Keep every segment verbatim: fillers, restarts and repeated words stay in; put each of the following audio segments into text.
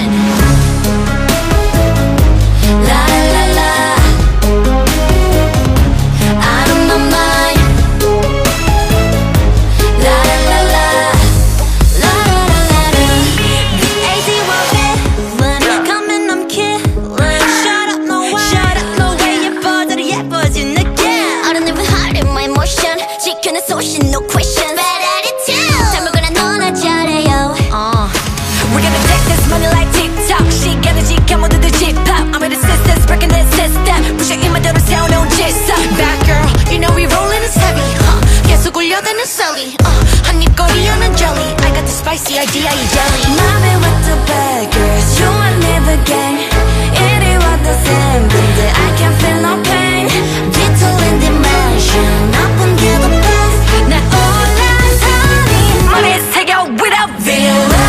villain. La la la, out of my mind. La la la la, la la la la. The A Z villain, coming I'm killing. Shut up no way, shut up no way. 예뻐져도 예뻐진 느낌. I don't even hide in my emotion. 지켜내 소신 no question. Bad attitude. 잘 먹으라 너나 잘해요. Uh. We're gonna take this money like TikTok. 시간을 지켜 모두들 집합. I'm with the sisters breaking the system. 부셔 이마저로 세워놓은 질서. Bad girl, you know we rolling is heavy. Huh? 계속 울려대는 소리. Uh. 한입 거리려는 jelly. I got the spicy idea, you jelly. 맘에 with the bad girls. You and me the gang. 이리 와도 쌤. 근데 I can't feel no pain. Detailin' dimension. 나쁜 게 the best. 나 올라서니 머리에 새겨 without villain.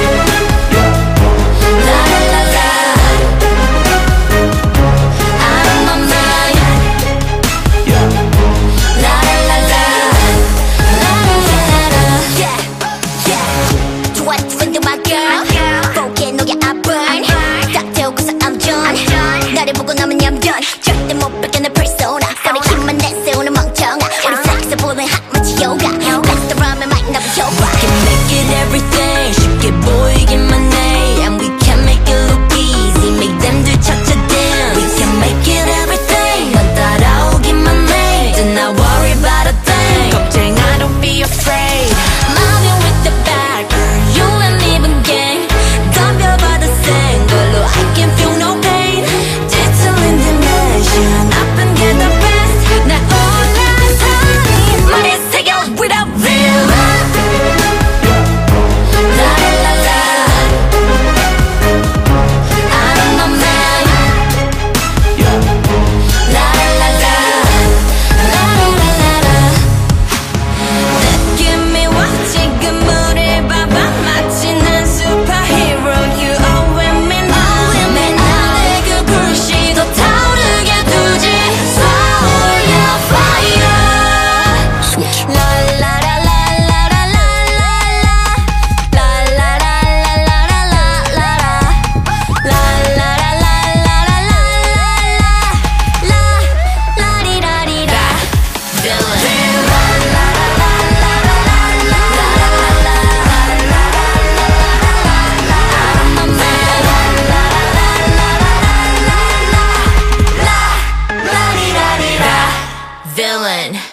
나를 보고 남은 얌전 절대 못 뺏겨 내 persona 소리 힘만 내세우는 멍청아 우리 flexible은 hot 마치 yoga Best around me might never show back We can make it everything 쉽게 보이기만 해 And we can make it look easy Make them do cha-cha-dance We can make it everything 넌 따라오기만 해 Do not worry about a thing 걱정아 don't be afraid Mobbing with the bad girl You and me even gang 덤벼봐도 센 걸로 I can feel no pain 나쁜 게 the best 나 올라서니 머리에 새겨 without villain La la la out of my mind La la la La la la 느낌이 와 지금 우릴 봐봐 마치 난 superhero You always mean 내 안에 그 불씨 더 타오르게 villain